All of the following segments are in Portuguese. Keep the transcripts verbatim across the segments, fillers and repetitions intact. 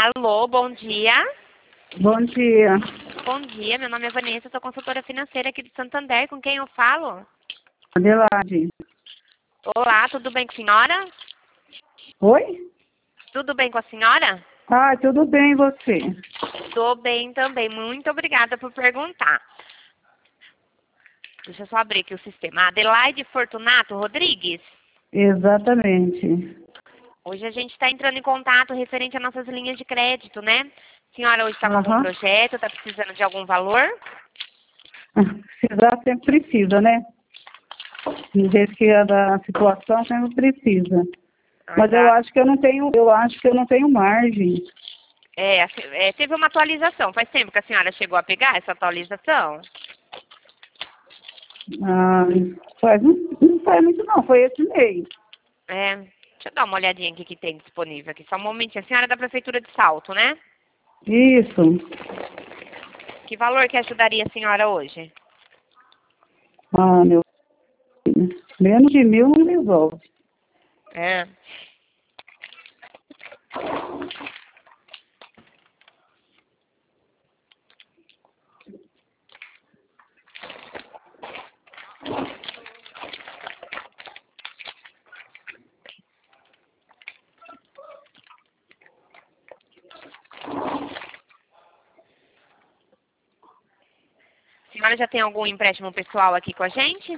Alô, bom dia. Bom dia. Bom dia, meu nome é Vanessa, sou consultora financeira aqui de Santander. Com quem eu falo? Adelaide. Olá, tudo bem com a senhora? Oi? Tudo bem com a senhora? Ah, tudo bem, e você? Tô bem também, muito obrigada por perguntar. Deixa eu só abrir aqui o sistema. Adelaide Fortunato Rodrigues? Exatamente. Hoje a gente está entrando em contato referente às nossas linhas de crédito, né? A senhora hoje está com algum Aham. projeto, está precisando de algum valor? Precisar sempre precisa, né? Do jeito que é da situação, sempre precisa. Ah, Mas eu exato. acho que eu não tenho, eu acho que eu não tenho margem. É, é, teve uma atualização. Faz tempo que a senhora chegou a pegar essa atualização? Ah, faz, não, não faz muito não, foi esse mês. É, deixa eu dar uma olhadinha aqui que tem disponível aqui. Só um momentinho. A senhora é da Prefeitura de Salto, né? Isso. Que valor que ajudaria a senhora hoje? Ah, meu filho. Menos de mil não resolve. É. A senhora já tem algum empréstimo pessoal aqui com a gente?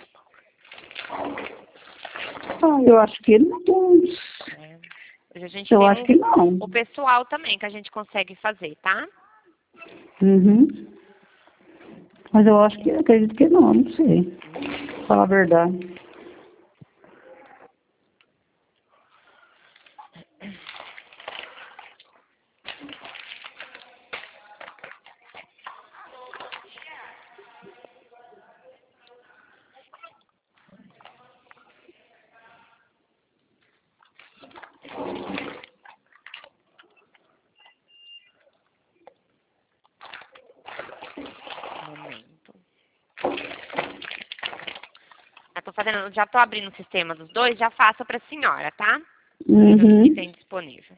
Ah, eu acho que não. É. Hoje a gente Eu tem acho um, que não. o pessoal também que a gente consegue fazer, tá? Uhum. Mas eu acho que, acredito que não, não sei. Falar a verdade. Um momento. Eu tô fazendo, já tô abrindo o sistema dos dois, já faço pra senhora, tá? Ver o que, que Uhum. tem disponível.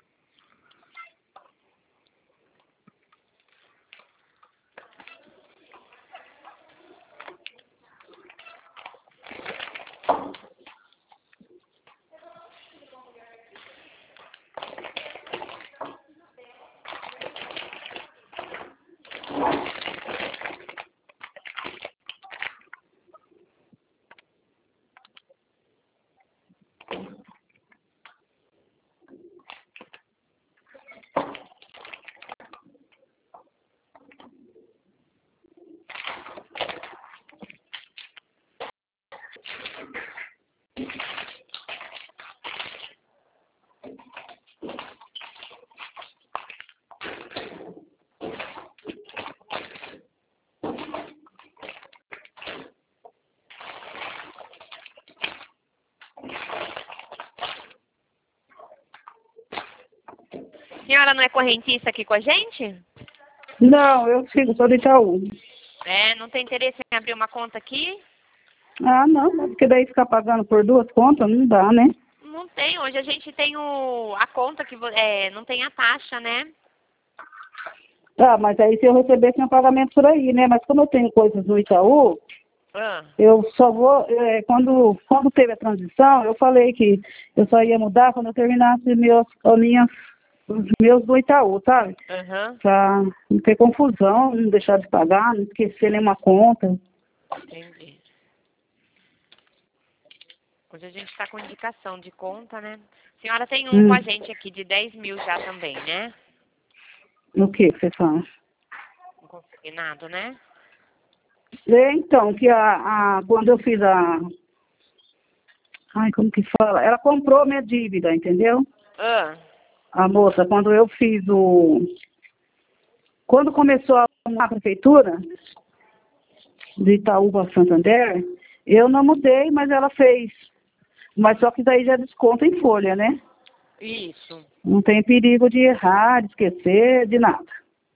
A senhora não é correntista aqui com a gente? Não, eu sigo, sou do Itaú. É, não tem interesse em abrir uma conta aqui? Ah, não, mas porque daí ficar pagando por duas contas não dá, né? Não tem, hoje a gente tem o, a conta que vo- é, não tem a taxa, né? Ah, mas aí se eu recebesse um pagamento por aí, né? Mas como eu tenho coisas no Itaú, Ah, eu só vou, é, quando, quando teve a transição, eu falei que eu só ia mudar quando eu terminasse meus, as minhas, os meus do Itaú, sabe? aham, Pra não ter confusão, não deixar de pagar, não esquecer nenhuma conta. entendi. Hoje a gente está com indicação de conta, né? A senhora tem um com Hum, a gente aqui de dez mil já também, né? o que que você fala? Um consignado, né? É, então, que a, a, quando eu fiz a... Ai, como que fala? Ela comprou minha dívida, entendeu? Ah, A moça, quando eu fiz o... Quando começou a, a prefeitura de Itaú para Santander, eu não mudei, mas ela fez. Mas só que daí já desconta em folha, né? isso. Não tem perigo de errar, de esquecer, de nada.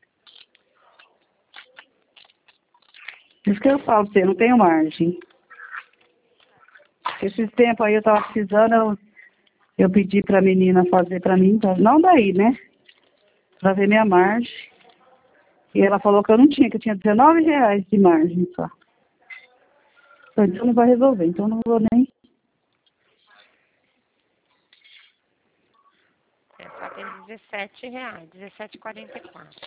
Isso que eu falo pra você, não tenho margem. Esses tempos aí eu tava precisando, eu, eu pedi pra menina fazer pra mim, tá? Não daí, né? para ver minha margem. E ela falou que eu não tinha, que eu tinha dezenove reais de margem só. Então não vai resolver, então não vou nem. É, só tem dezessete reais, dezessete e quarenta e quatro.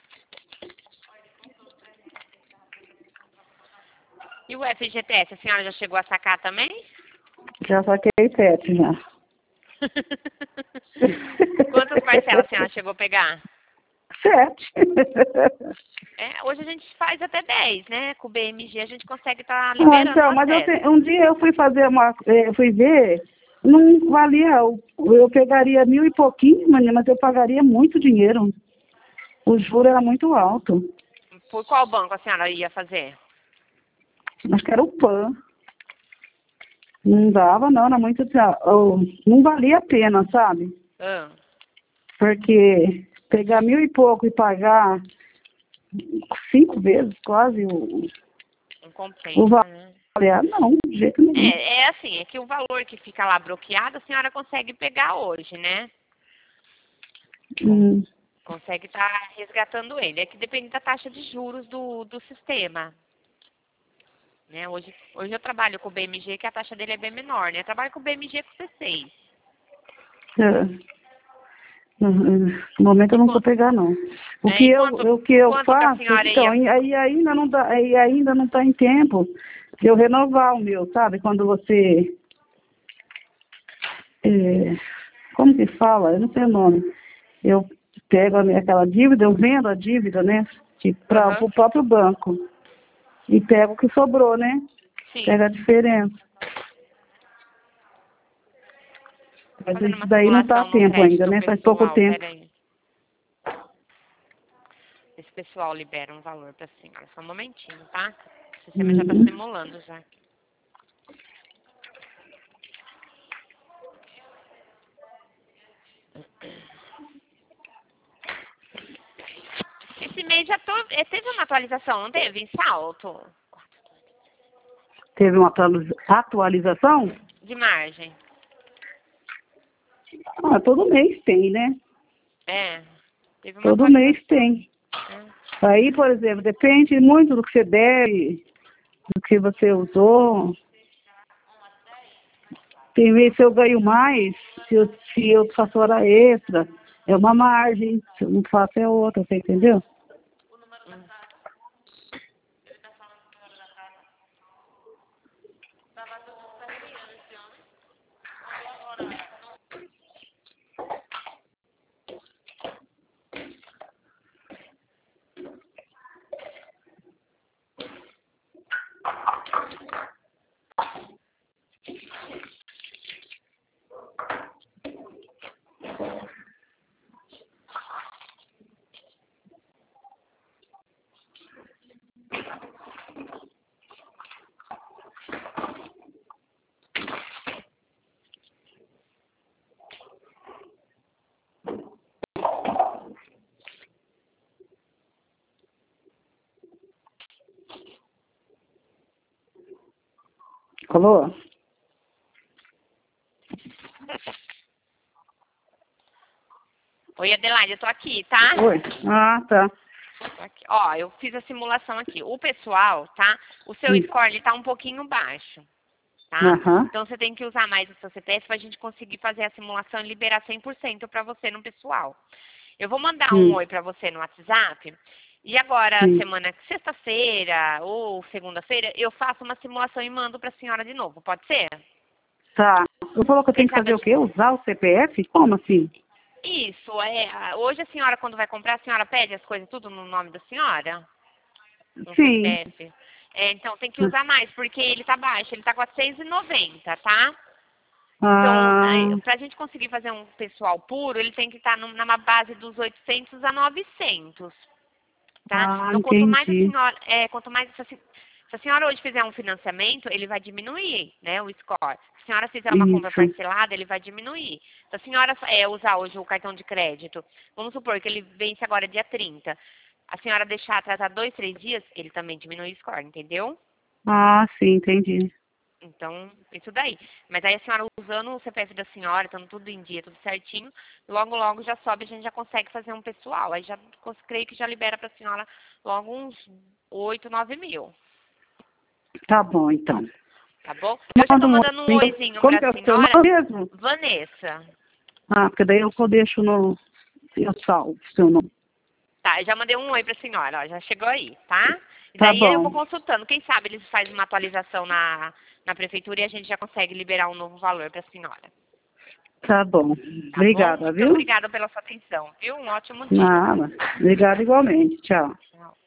E o F G T S, a senhora já chegou a sacar também? Já saquei sete já. Quantas parcelas a senhora chegou a pegar? Sete. É, hoje a gente faz até dez, né? Com o B M G a gente consegue estar Ah, liberando então, o mas eu acesso. te- um dia eu fui fazer uma. eh, Eu fui ver, não valia. Eu, eu pegaria mil e pouquinho, menina, mas eu pagaria muito dinheiro. O juro era muito alto. Por qual banco a senhora ia fazer? Acho que era o P A N. Não dava, não, era muito. eu- Não valia a pena, sabe? Ah, Porque pegar mil e pouco e pagar cinco vezes quase o, não o compensa, valor. né? Ah, não, de jeito nenhum. É, é assim, é que o valor que fica lá bloqueado a senhora consegue pegar hoje, né? Hum, Consegue estar resgatando ele. É que depende da taxa de juros do, do sistema. Né? Hoje, hoje eu trabalho com o B M G, que a taxa dele é bem menor, né? Eu trabalho com o B M G com C seis. é. Uhum. No momento eu E, não vou quan- pegar não. O é, que e eu, quanto, o que eu quanto que a faço, senhora então, ia... e aí ainda não dá, aí ainda não está em tempo de eu renovar o meu, sabe? Quando você, é, como que fala? Eu não sei o nome. Eu pego a minha- aquela dívida, eu vendo a dívida, né? Para Aham, o próprio banco. E pego o que sobrou, né? sim. Pega a diferença. Mas Fazendo isso uma daí não está a simulação no tempo ainda, crédito né? Faz pouco pessoal, tempo. peraí. Esse pessoal libera um valor pra senhora. Só um momentinho, tá? O sistema já tá Uhum. simulando já. Esse mês já tô, eh, teve uma atualização, não teve? Em salto Teve uma atualiza- atualização? de margem. Ah, todo mês tem, né? É, teve uma Todo mês atualização. tem. Né? Aí, por exemplo, depende muito do que você deve, do que você usou. Tem vezes se eu ganho mais, se eu, se eu faço hora extra, é uma margem. Se eu não faço, é outra, você entendeu? Falou? Oi, Adelaide, eu tô aqui, tá? Oi? Ah, tá. Tô aqui. Ó, eu fiz a simulação aqui. O pessoal, tá? O seu Hum. score, ele tá um pouquinho baixo, tá? Aham. Então você tem que usar mais o seu C P F pra gente conseguir fazer a simulação e liberar cem por cento pra você no pessoal. Eu vou mandar um Hum. oi pra você no WhatsApp. E agora, Sim. semana, sexta-feira ou segunda-feira, eu faço uma simulação e mando pra senhora de novo. Pode ser? Tá. Você falou que eu Quem tenho que sabe fazer a o quê? gente... Usar o C P F? Como assim? Isso, é. Hoje a senhora, quando vai comprar, a senhora pede as coisas tudo no nome da senhora? No Sim. C P F? É, então tem que usar mais, porque ele tá baixo, ele tá quatrocentos e noventa, tá? Então, Ah, aí, pra gente conseguir fazer um pessoal puro, ele tem que estar numa base dos oitocentos a novecentos, tá? ah, Então, quanto mais a entendi. senhora, é, quanto mais essa, se se a senhora hoje fizer um financiamento, ele vai diminuir, né, o score. Se a senhora fizer uma compra Isso. parcelada, ele vai diminuir. Se a senhora é, usar hoje o cartão de crédito, vamos supor que ele vence agora dia trinta, a senhora deixar atrasar dois, três dias, ele também diminui o score, entendeu? Ah, sim, entendi. Então, isso daí. Mas aí a senhora usando o C P F da senhora, estando tudo em dia, tudo certinho, logo, logo já sobe, a gente já consegue fazer um pessoal. Aí já creio que já libera para a senhora logo uns oito, nove mil. Tá bom, então. Tá bom? Eu já Manda tô um mandando um oi. oizinho Como pra que é o seu senhora. nome mesmo? Vanessa. Ah, porque daí eu só deixo no... Eu salvo o seu nome. Tá, eu já mandei um oi pra senhora, ó, já chegou aí, tá? E Tá daí eu bom. vou consultando. Quem sabe eles fazem uma atualização na, na prefeitura e a gente já consegue liberar um novo valor pra senhora. Tá bom. Tá bom? Obrigada, Muito viu? obrigada pela sua atenção, viu? Um ótimo dia. Nada. Obrigada igualmente. Tchau. Tchau.